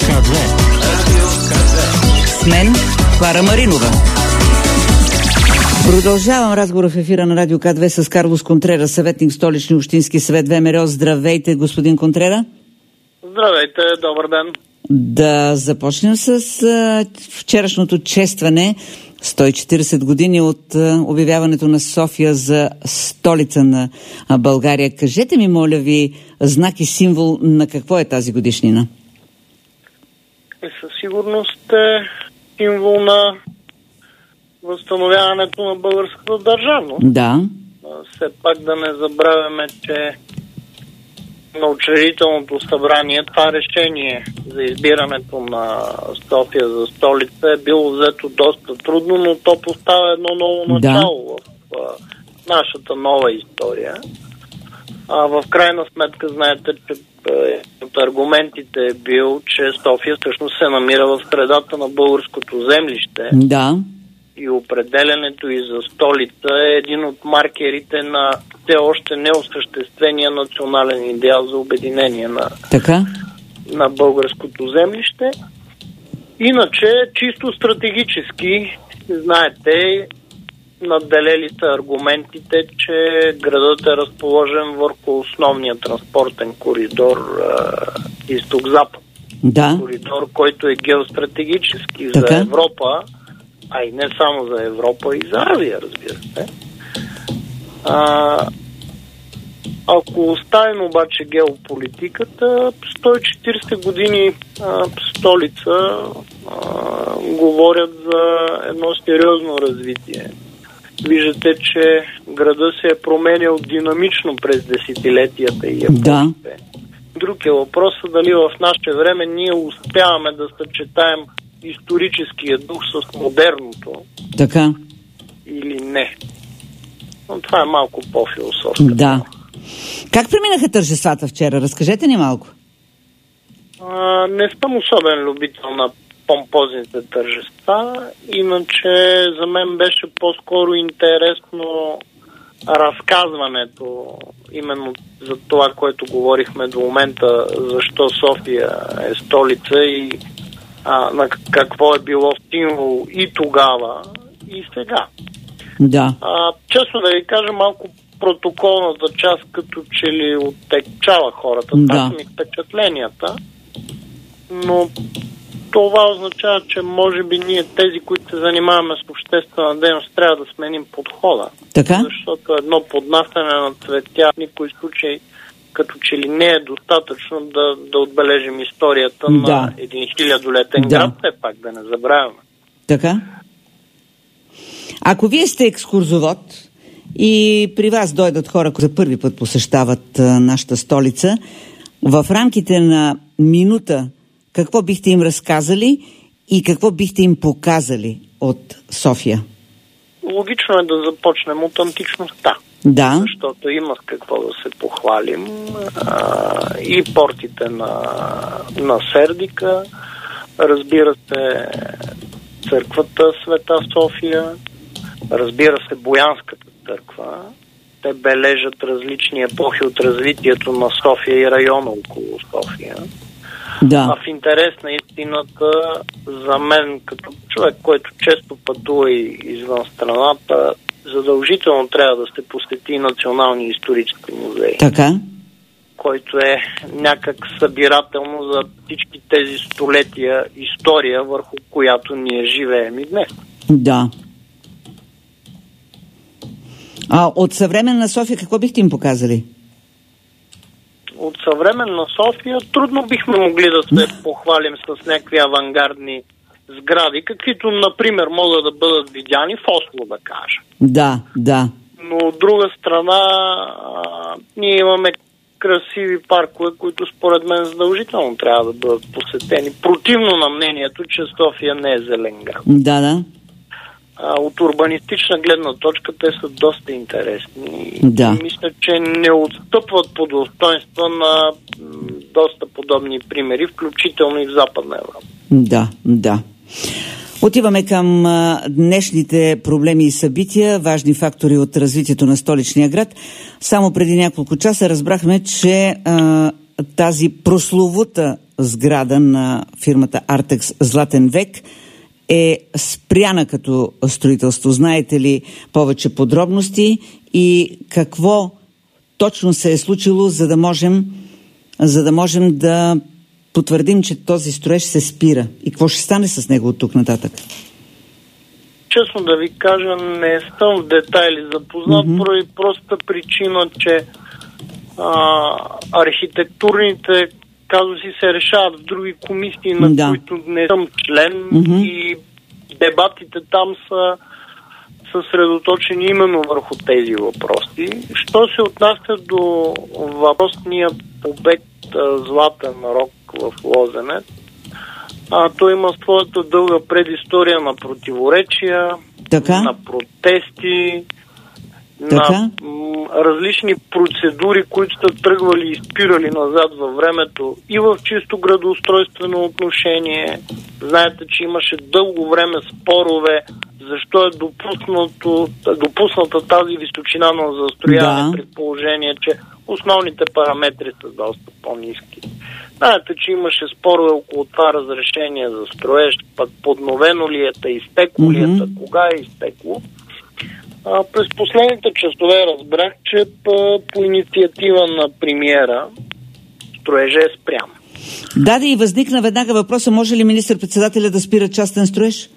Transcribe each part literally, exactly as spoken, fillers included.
К две. Радио К две. С мен Клара Маринова. Продължавам разговор в ефира на Радио К две с Карлос Контрера, съветник Столичния общински съвет ВМРО. Здравейте, господин Контрера. Здравейте, добър ден. Да започнем с а, вчерашното честване. сто и четиридесет години от а, обявяването на София за столица на а, България. Кажете ми, моля ви, знак и символ на какво е тази годишнина? И със сигурност е символ на възстановяването на българската държавност. Да. Все пак да не забравяме, че на учредителното събрание това решение за избирането на София за столица е било взето доста трудно, но то поставя едно ново начало да. в а, нашата нова история. А, в крайна сметка знаете, че от аргументите е бил, че София всъщност се намира в средата на българското землище. Да. И определянето и за столица е един от маркерите на все още неосъществения национален идеал за обединение на, така? на българското землище. Иначе, чисто стратегически, знаете, надделели са аргументите, че градът е разположен върху основния транспортен коридор е, изток-запад. Да. Коридор, който е геостратегически така? за Европа, а и не само за Европа, и за Азия, разбира се. А, ако оставим обаче геополитиката, сто и четиридесет години а, столица а, говорят за едно сериозно развитие. Виждате, че града се е променял динамично през десетилетията и епохите. Да. Друг е въпросът дали в наше време ние успяваме да съчетаем историческия дух с модерното. Така. Или не. Но това е малко по-философско. Да. Как преминаха тържествата вчера? Разкажете ни малко. А, не съм особен любител на помпозните тържества, иначе за мен беше по-скоро интересно разказването именно за това, което говорихме до момента, защо София е столица и а, на какво е било символ и тогава, и сега. Да. А, честно да ви кажа, малко протоколната част като че ли оттекчава хората. Да. Това са ми впечатленията. Но това означава, че може би ние, тези, които се занимаваме с обществена дейност, трябва да сменим подхода. Така? Защото едно поднасяне на цветя в никой случай като че ли не е достатъчно да, да отбележим историята да. на един хилядолетен да. град, все пак да не забравяме. Така? Ако вие сте екскурзовод и при вас дойдат хора, които за първи път посещават а, нашата столица, в рамките на минута какво бихте им разказали и какво бихте им показали от София? Логично е да започнем от античността. Да. Защото има с какво да се похвалим. А, и портите на, на Сердика, разбира се, църквата Света София, разбира се, Боянската църква. Те бележат различни епохи от развитието на София и района около София. Да. А в интерес на истината, за мен, като човек, който често пътува и извън страната, задължително трябва да се посети Националния исторически музей. Така. Който е някак събирателно за всички тези столетия история, върху която ние живеем и днес. Да. А от съвременна София какво бихте им показали? От съвременна София трудно бихме могли да се похвалим с някакви авангардни сгради, каквито, например, могат да бъдат видяни в Осло, да кажа. Да, да. Но от друга страна, а, ние имаме красиви паркове, които според мен задължително трябва да бъдат посетени. Противно на мнението, че София не е зелен град. Да, да. А, от урбанистична гледна точка те са доста интересни. Да. И мисля, че не отстъпват по достоинства на доста подобни примери, включително и в Западна Европа. Да, да. Отиваме към а, днешните проблеми и събития, важни фактори от развитието на столичния град. Само преди няколко часа разбрахме, че а, тази прословута сграда на фирмата Артекс Златен век е спряна като строителство. Знаете ли повече подробности и какво точно се е случило, за да можем, за да можем да потвърдим, че този строеж се спира? И какво ще стане с него от тук нататък? Честно да ви кажа, не съм в детайли запознат, mm-hmm. поради проста причина, че а, архитектурните казуси се решават в други комисии, на да. които не съм член, mm-hmm. и дебатите там са съсредоточени именно върху тези въпроси. Що се отнася до въпросния обект Златен рог в Лозенец, а, той има своята дълга предистория на противоречия, така? на протести, така? на м, различни процедури, които са тръгвали и спирали назад във времето и в чисто градоустройствено отношение. Знаете, че имаше дълго време спорове защо е допуснато, допусната тази височина на застрояване, да. при положение, че основните параметри са доста по-ниски. Знаете, че имаше спорове около това разрешение за строеж, пък подновено ли е, та изтекло ли е, та кога е изтекло. А, през последните часове разбрах, че по, по инициатива на премиера строежа е спрян. Да, да, и възникна веднага въпроса, може ли министър-председателя да спира частен строеж?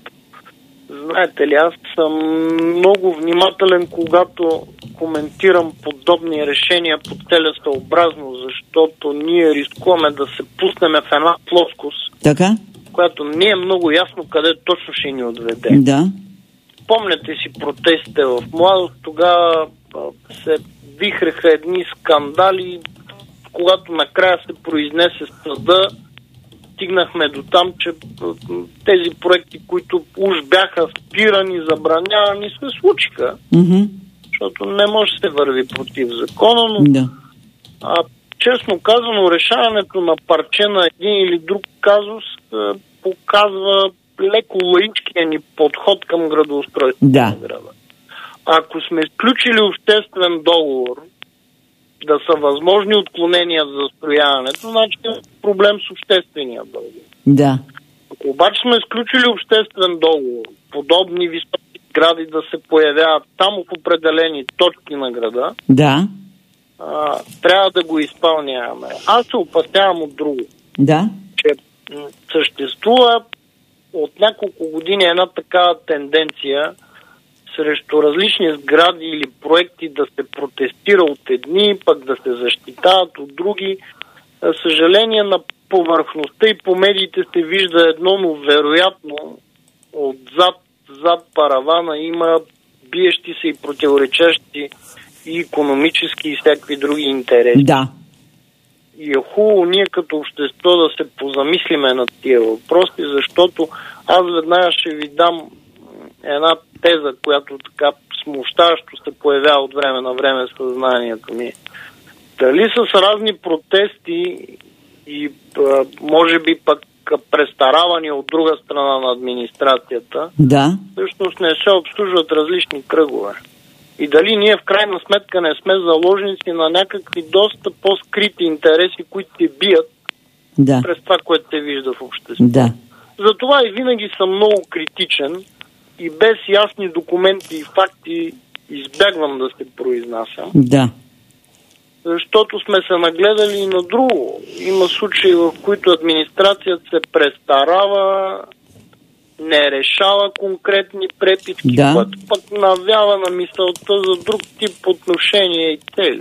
Знаете ли, аз съм много внимателен, когато коментирам подобни решения по целесъобразно, защото ние рискуваме да се пуснем в една плоскост, така? Която не е много ясно къде точно ще ни отведе. Да. Помняте си протестите в младост, тогава се вихреха едни скандали, когато накрая се произнесе съда, стигнахме до там, че тези проекти, които уж бяха спирани, забранявани, се случиха. Mm-hmm. Защото не може да се върви против закона, но да. а, честно казано, решаването на парче на един или друг казус а, показва леко лаичкия ни подход към градоустройството да. на града. Ако сме сключили обществен договор, да са възможни отклонения за застрояването, значи е проблем с обществения договор. Да. Ако обаче сме сключили обществен договор, подобни високи сгради да се появяват само в определени точки на града, да. а, трябва да го изпълняваме. Аз се опасявам от друго. Да. Че м- съществува от няколко години една такава тенденция срещу различни сгради или проекти да се протестира от едни, пък да се защитават от други. За съжаление, на повърхността и по медиите се вижда едно, но вероятно отзад зад паравана има биещи се и противоречащи и икономически и всякакви други интереси. Да. И е хубаво ние като общество да се позамислиме над тия въпроси, защото аз веднага ще ви дам една теза, която така смущаващо се появява от време на време в съзнанието ми. Дали с разни протести и а, може би пък престаравани от друга страна на администрацията, да. всъщност не се обслужват различни кръгове. И дали ние в крайна сметка не сме заложници на някакви доста по-скрити интереси, които се бият да. през това, което се вижда в обществото. Да. Затова и винаги съм много критичен и без ясни документи и факти избягвам да се произнасям. Да. Защото сме се нагледали и на друго. Има случаи, в които администрацията се престарава, не решава конкретни препитки, да. което пък навява на мисълта за друг тип отношения и цели.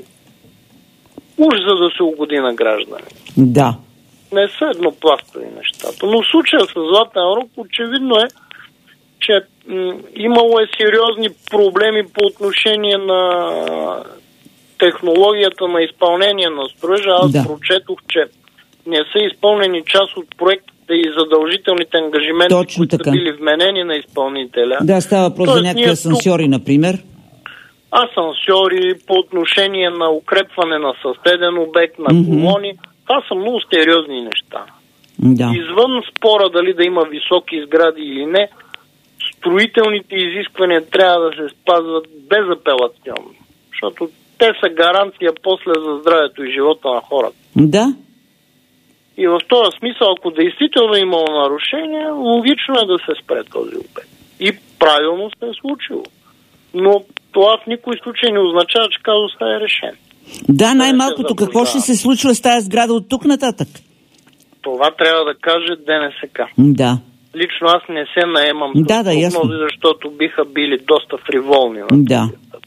Уж за да се угоди на граждани. Да. Не са еднопластови нещата. Но в случая с Златен рог очевидно е, че м- имало е сериозни проблеми по отношение на технологията на изпълнение на строежа. Аз да. прочетох, че не са изпълнени част от проектите и задължителните ангажименти, точно които така. са били вменени на изпълнителя. Да, става въпрос за някакви асансьори, тук... например. Асансьори по отношение на укрепване на съседен обект, на mm-hmm. колони. Това са много сериозни неща. Да. Извън спора дали да има високи сгради или не, строителните изисквания трябва да се спазват безапелационно. Защото те са гаранция после за здравето и живота на хората. Да. И в този смисъл, ако действително е имало нарушение, логично е да се спре този обект. И правилно се е случило. Но това в никой случай не означава, че казусът е решен. Да, най-малкото какво ще се случва с тази сграда от тук нататък? Това трябва да каже Д Н С К. Да. Лично аз не се наемам да, да, ясно. защото биха били доста фриволни. Да.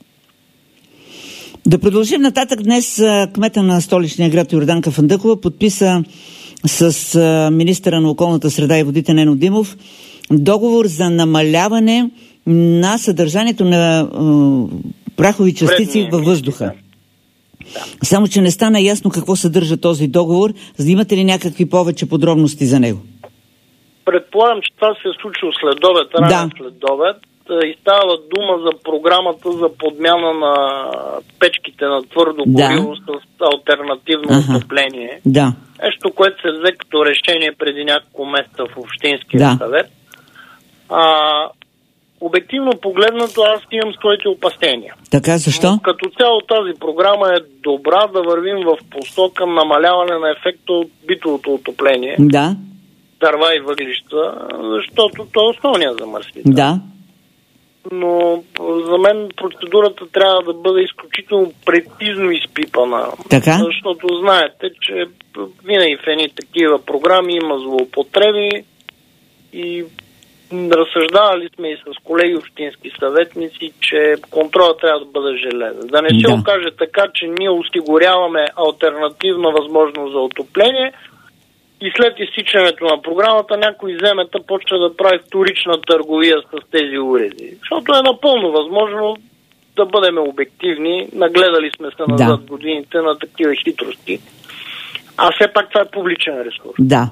Да продължим нататък. Днес кмета на столичния град Йорданка Фандъкова подписа с министъра на околната среда и водите Нено Димов договор за намаляване на съдържанието на е, прахови частици Вредни във въздуха. Да. Само, че не стана ясно какво съдържа този договор. Имате ли някакви повече подробности за него? Предполагам, че това се е случило след обед, ранен да. след обед. И става дума за програмата за подмяна на печките на твърдо гориво да. с алтернативно ага. отопление. Да. Нещо, което се взе като решение преди няколко месеца в Общинския да. съвет. А, обективно погледнато, аз имам своите опасения. Така, защо? Но като цяло тази програма е добра да вървим в посока намаляване на ефекта от битовото отопление. Да. Дърва и въглища, защото то е основният замърсител. Да. Но за мен процедурата трябва да бъде изключително прецизно изпипана. Така? Защото знаете, че винаги в едни такива програми има злоупотреби и разсъждавали сме и с колеги общински съветници, че контролът трябва да бъде железен. Да не се да. окаже така, че ние осигуряваме алтернативна възможност за отопление и след изтичането на програмата някой земета почва да прави вторична търговия с тези уреди. Защото е напълно възможно да бъдем обективни. Нагледали сме се назад да. годините на такива хитрости. А все пак това е публичен ресурс. Да.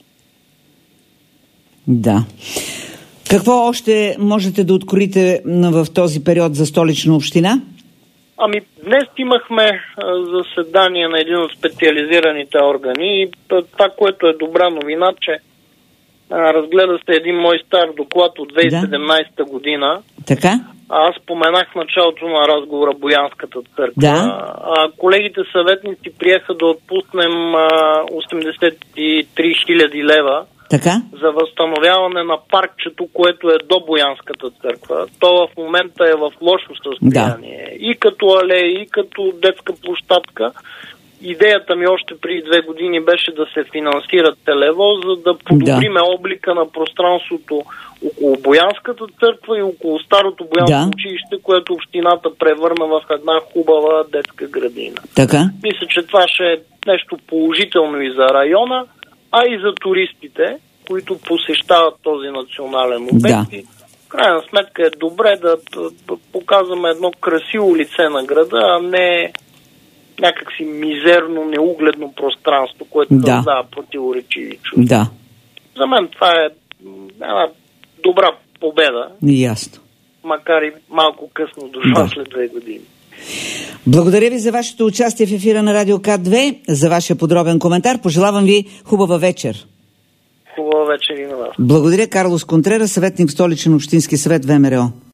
Да. Какво още можете да откроите в този период за Столична община? Ами, днес имахме заседание на един от специализираните органи и това, което е добра новина, че а, разгледа се един мой стар доклад от две хиляди и седемнадесета да. година. Така? Аз споменах в началото на разговора Боянската църква. Да. А, колегите съветници приеха да отпуснем а, осемдесет и три хиляди лева така? За възстановяване на паркчето, което е до Боянската църква. То в момента е в лошо състояние. Да. И като алея, и като детска площадка. Идеята ми още преди две години беше да се финансира телево, за да подобриме да. облика на пространството около Боянската църква и около старото Боянско да. училище, което общината превърна в една хубава детска градина. Така? Мисля, че това ще е нещо положително и за района, а и за туристите, които посещават този национален обект. Да. В крайна сметка е добре да показваме едно красиво лице на града, а не някакси мизерно, неугледно пространство, което да. създава противоречиви чувства. Да. За мен това е една добра победа. Ясно. Макар и малко късно дошла да. след две години. Благодаря ви за вашето участие в ефира на Радио К две, за вашия подробен коментар. Пожелавам ви хубава вечер. Хубава вечер и на вас. Благодаря. Карлос Контрера, съветник в Столичен общински съвет ВМРО.